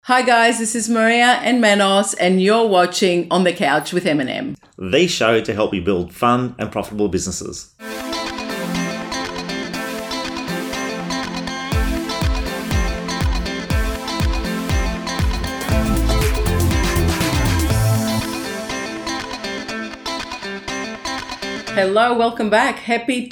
Hi guys, this is Maria and Manos, and you're watching On the Couch with M&M. The show to help you build fun and profitable businesses. Hello, welcome back. Happy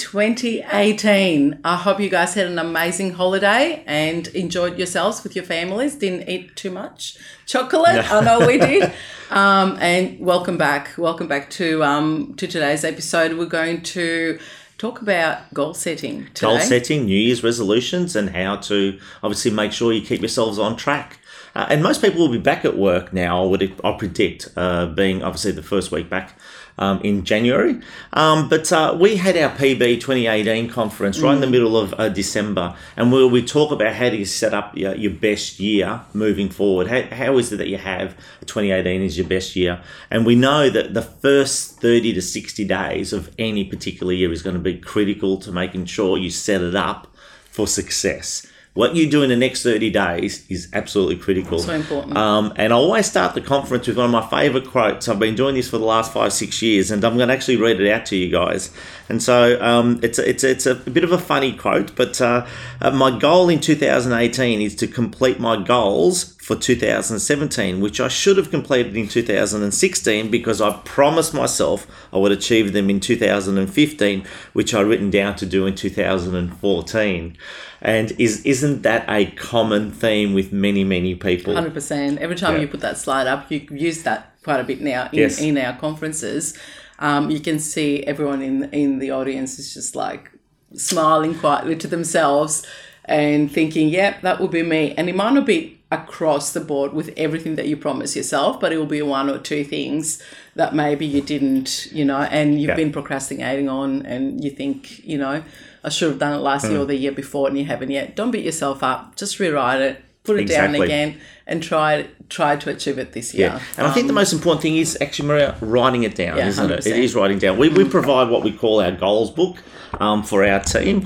2018. I hope you guys had an amazing holiday and enjoyed yourselves with your families. Didn't eat too much chocolate. I know we did. And welcome back. Welcome back to today's episode. We're going to talk about goal setting today. Goal setting, New Year's resolutions, and how to obviously make sure you keep yourselves on track. And most people will be back at work now, I predict, being obviously the first week back in January. But we had our PB 2018 conference right in the middle of December, and we talk about how do you set up your best year moving forward. How is it that you have 2018 is your best year? And we know that the first 30 to 60 days of any particular year is going to be critical to making sure you set it up for success. What you do in the next 30 days is absolutely critical. So important. And I always start the conference with one of my favourite quotes. I've been doing this for the last 5-6 years, and I'm going to actually read it out to you guys. And so it's a bit of a funny quote, but my goal in 2018 is to complete my goals for 2017, which I should have completed in 2016 because I promised myself I would achieve them in 2015, which I written down to do in 2014. And isn't that a common theme with many, many people? 100%. Every time you put that slide up, you use that quite a bit now in our conferences. You can see everyone in the audience is just like smiling quietly to themselves and thinking, yep, that will be me. And it might not be across the board with everything that you promise yourself, but it will be one or two things that maybe you didn't, and you've been procrastinating on, and you think, I should have done it last year or the year before, and you haven't yet. Don't beat yourself up. Just rewrite it, put it down again, and try to achieve it this year. Yeah. And I think the most important thing is actually, Maria, writing it down, isn't 100%. it? It is writing down. We provide what we call our goals book for our team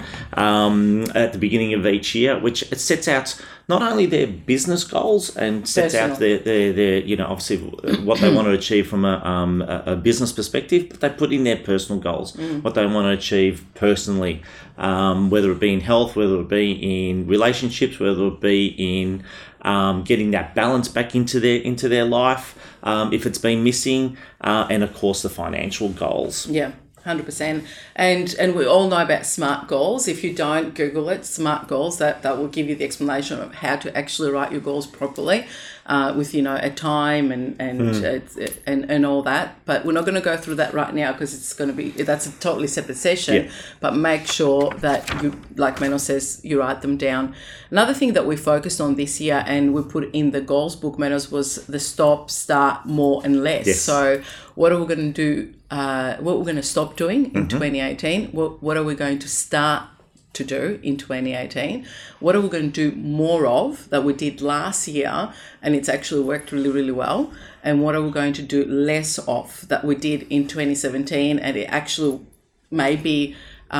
at the beginning of each year, which it sets out not only their business goals and sets out their obviously what they want to achieve from a business perspective, but they put in their personal goals, what they want to achieve personally, whether it be in health, whether it be in relationships, whether it be in getting that balance back into their life, if it's been missing, and of course the financial goals. Yeah. 100%. And we all know about SMART goals. If you don't, Google it, SMART goals. That will give you the explanation of how to actually write your goals properly, with a time and all that. But we're not going to go through that right now because that's a totally separate session. Yeah. But make sure that you, like Manos says, you write them down. Another thing that we focused on this year and we put in the goals book, Manos, was the stop, start, more and less. Yes. So what are we going to do? What we're going to stop doing in 2018, what are we going to start to do in 2018, what are we going to do more of that we did last year and it's actually worked really, really well, and what are we going to do less of that we did in 2017 and it actually maybe,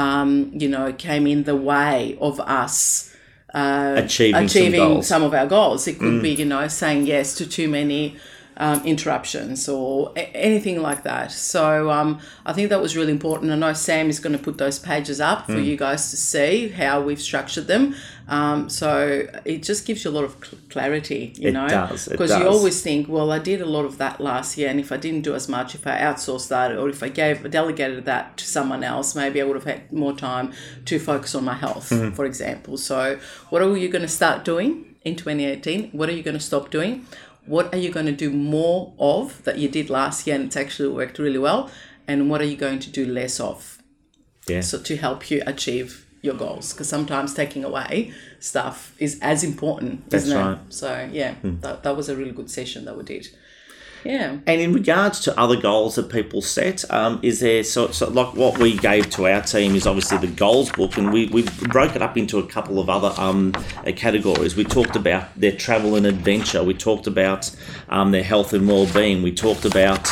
came in the way of us achieving some of our goals. It could be, saying yes to too many interruptions or anything like that. So I think that was really important. I know Sam is going to put those pages up for you guys to see how we've structured them. So it just gives you a lot of clarity, It does. Because you always think, well, I did a lot of that last year, and if I didn't do as much, if I outsourced that, or if I delegated that to someone else, maybe I would have had more time to focus on my health, for example. So what are you going to start doing in 2018? What are you going to stop doing? What are you going to do more of that you did last year and it's actually worked really well? And what are you going to do less of? Yeah. So to help you achieve your goals, because sometimes taking away stuff is as important, isn't it? That's right. So yeah, that was a really good session that we did. Yeah. And in regards to other goals that people set, is there so like what we gave to our team is obviously the goals book, and we broke it up into a couple of other categories. We talked about their travel and adventure. We talked about their health and well-being. We talked about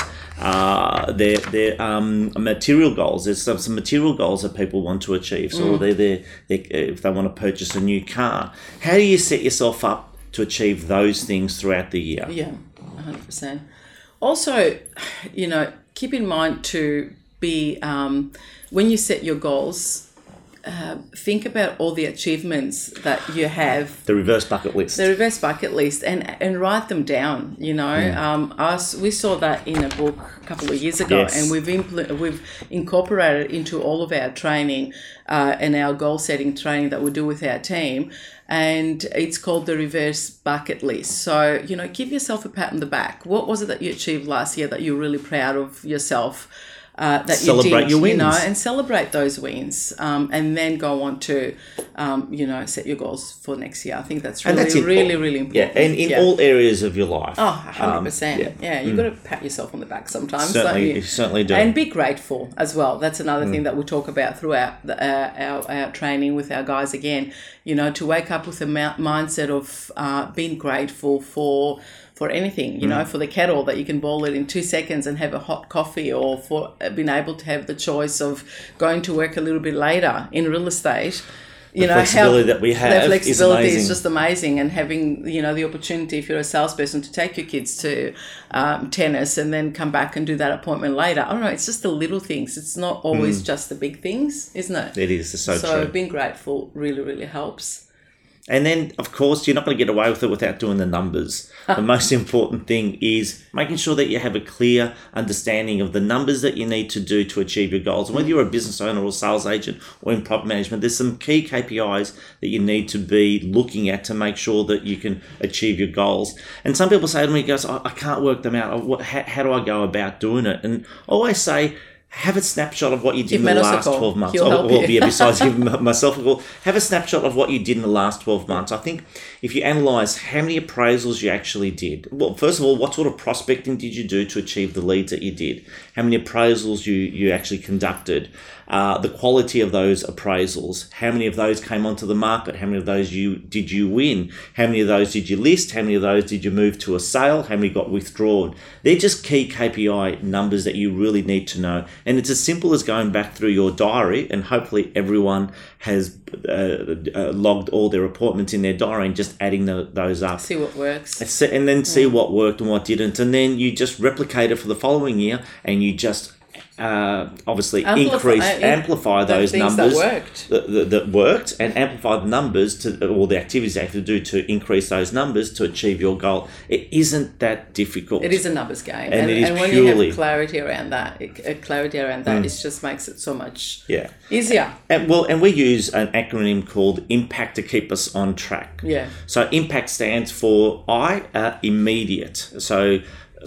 their material goals. There's some material goals that people want to achieve. So if they want to purchase a new car, how do you set yourself up to achieve those things throughout the year. Yeah, 100%. Also, keep in mind to be, when you set your goals, think about all the achievements that you have. The reverse bucket list. And write them down. We saw that in a book a couple of years ago, Yes. and we've incorporated it into all of our training and our goal setting training that we do with our team. And it's called the reverse bucket list. So, give yourself a pat on the back. What was it that you achieved last year that you're really proud of yourself? That Celebrate you did, your wins. and celebrate those wins, and then go on to, set your goals for next year. I think that's really, really important. Yeah, and in all areas of your life. Oh, 100%. You've got to pat yourself on the back sometimes. Certainly, you certainly do. And be grateful as well. That's another thing that we talk about throughout our training with our guys again. To wake up with a mindset of being grateful for anything, for the kettle that you can boil it in 2 seconds and have a hot coffee, or for being able to have the choice of going to work a little bit later in real estate. The flexibility that we have is amazing. Is just amazing, and having the opportunity, if you're a salesperson, to take your kids to tennis and then come back and do that appointment later. I don't know. It's just the little things. It's not always just the big things, isn't it? It is. It's so true. So being grateful really, really helps. And then, of course, you're not going to get away with it without doing the numbers. The most important thing is making sure that you have a clear understanding of the numbers that you need to do to achieve your goals. And whether you're a business owner or sales agent or in property management, there's some key KPIs that you need to be looking at to make sure that you can achieve your goals. And some people say to me, I can't work them out. How do I go about doing it? And I always say, have a snapshot of what you did in the last 12 months. Besides giving myself a call, have a snapshot of what you did in the last 12 months. I think if you analyse how many appraisals you actually did, well, first of all, what sort of prospecting did you do to achieve the leads that you did? How many appraisals you actually conducted? The quality of those appraisals, how many of those came onto the market, how many of those did you win, how many of those did you list, how many of those did you move to a sale, how many got withdrawn. They're just key KPI numbers that you really need to know. And it's as simple as going back through your diary, and hopefully everyone has logged all their appointments in their diary and just adding those up. See what works. And then see what worked and what didn't. And then you just replicate it for the following year, and you just obviously amplify those numbers that worked, and amplify the numbers to all the activities they have to do to increase those numbers to achieve your goal. It isn't that difficult. It is a numbers game, and when you have clarity around that, it just makes it so much easier. And we use an acronym called IMPACT to keep us on track. Yeah. So IMPACT stands for immediate. So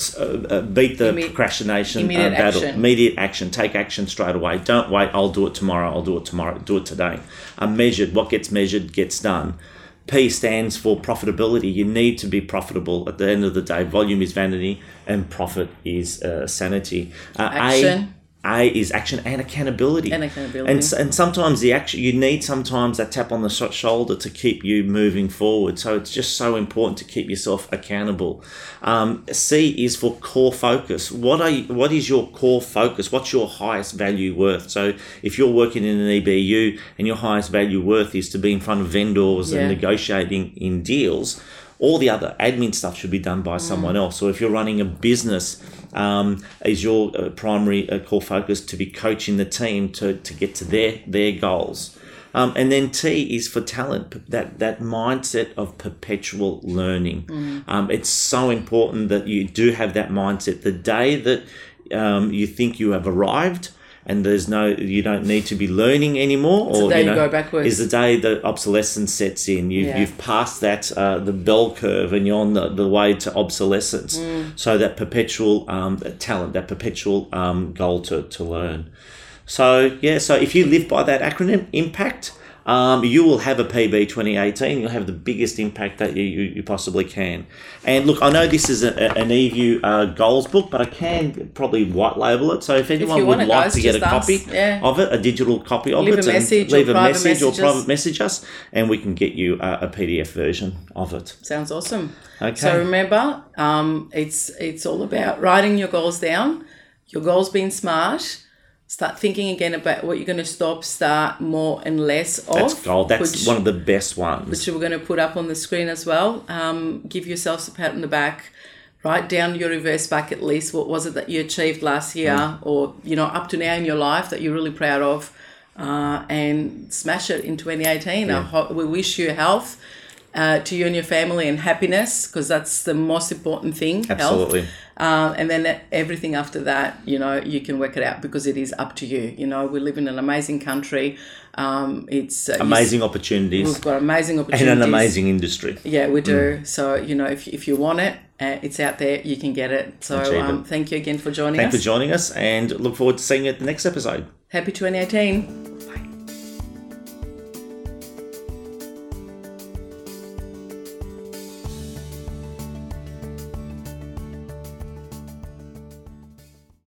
beat the procrastination battle. Action. Immediate action. Take action straight away. Don't wait. I'll do it tomorrow. Do it today. Measured. What gets measured gets done. P stands for profitability. You need to be profitable at the end of the day. Volume is vanity, and profit is sanity. Action. A is action and accountability. And sometimes the action, you need sometimes that tap on the shoulder to keep you moving forward. So it's just so important to keep yourself accountable. C is for core focus. What is your core focus? What's your highest value worth? So if you're working in an EBU and your highest value worth is to be in front of vendors and negotiating in deals, all the other admin stuff should be done by someone else. So if you're running a business, is your primary core focus to be coaching the team to get to their goals. And then T is for talent, that mindset of perpetual learning. It's so important that you do have that mindset. The day that you think you have arrived, and you don't need to be learning anymore, it's or the day you go backwards. Is the day that obsolescence sets in. You've passed that the bell curve, and you're on the way to obsolescence. So that perpetual talent, that perpetual goal to learn. So if you live by that acronym, IMPACT, you will have a PB 2018. You'll have the biggest impact that you possibly can. And look, I know this is an eView goals book, but I can probably white label it. So if anyone would like to get a copy of it, a digital copy of it, leave a message or private message us, and we can get you a PDF version of it. Sounds awesome. Okay. So remember, it's all about writing your goals down, your goals being smart, Start thinking again about what you're going to stop, start, more and less of. That's gold. That's one of the best ones. Which we're going to put up on the screen as well. Give yourselves a pat on the back. Write down your reverse bucket list. What was it that you achieved last year or, up to now in your life that you're really proud of, and smash it in 2018. Yeah. We wish you health to you and your family and happiness, because that's the most important thing. Absolutely. Health. And then everything after that, you can work it out, because it is up to you. We live in an amazing country. It's amazing opportunities. We've got amazing opportunities. And an amazing industry. Yeah, we do. So, if you want it, it's out there, you can get it. So thank you again for joining us. Thanks for joining us, and look forward to seeing you at the next episode. Happy 2018. Bye.